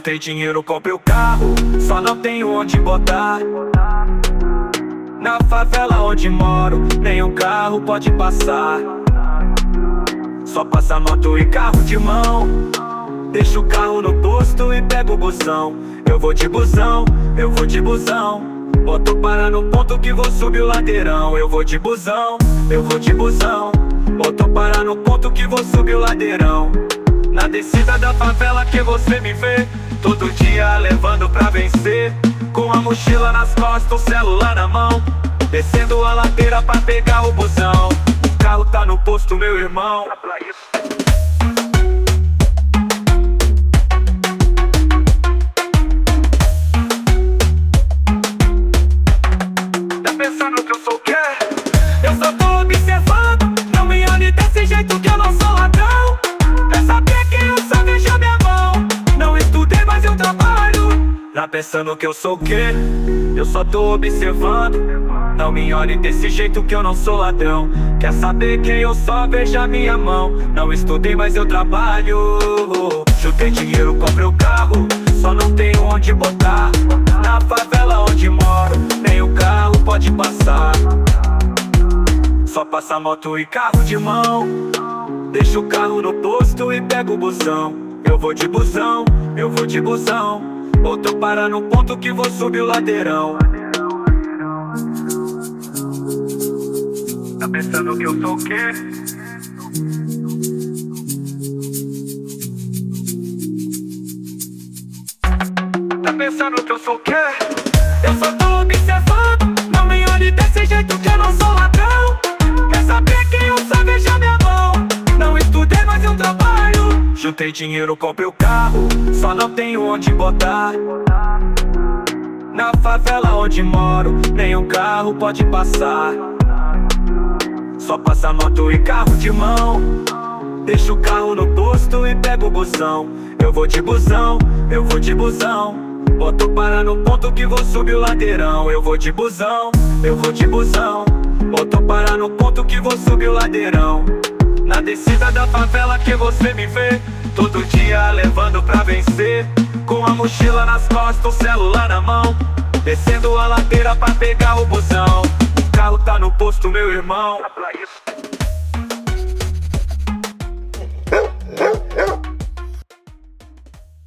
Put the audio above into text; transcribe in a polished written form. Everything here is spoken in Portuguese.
Juntei dinheiro, comprei o carro, só não tenho onde botar. Na favela onde moro, nenhum carro pode passar. Só passa moto e carro de mão. Deixo o carro no posto e pego o busão. Eu vou de busão, eu vou de busão. Boto para no ponto que vou subir o ladeirão. Eu vou de busão, eu vou de busão. Boto para no ponto que vou subir o ladeirão. Na descida da favela que você me vê, todo dia levando pra vencer. Com a mochila nas costas, o celular na mão, descendo a ladeira pra pegar o busão. O carro tá no posto, meu irmão. Tá pensando que eu sou o quê? Eu só tô observando. Não me olhe desse jeito que eu não sou ladrão. É saber quem eu sou, veja minha mão. Não estudei, mas eu trabalho. Tá pensando que eu sou o quê? Eu só tô observando. Não me olhe desse jeito que eu não sou ladrão. Quer saber quem eu sou, veja minha mão. Não estudei, mas eu trabalho. Juntei dinheiro, comprei o carro, só não tenho onde botar. Na favela onde moro, nem o carro pode passar. Só passa moto e carro de mão. Deixo o carro no posto e pego o busão. Eu vou de busão, eu vou de busão. Boto para no ponto que vou subir o ladeirão. Tá pensando que eu sou o quê? Tá pensando que eu sou o quê? Eu só tô observando. Não me olhe desse jeito que eu não sou ladrão. Quer saber quem eu sou, veja minha mão. Não estudei, mas eu trabalho. Juntei dinheiro, comprei o carro, só não tenho onde botar. Na favela onde moro, nenhum carro pode passar. Só passa moto e carro de mão. Deixo o carro no posto e pego o busão. Eu vou de busão, eu vou de busão. Boto para no ponto que vou subir o ladeirão. Eu vou de busão, eu vou de busão. Boto para no ponto que vou subir o ladeirão. Na descida da favela que você me vê, todo dia levando pra vencer. Com a mochila nas costas, o celular na mão, descendo a ladeira pra pegar o busão. O carro tá no posto, meu irmão.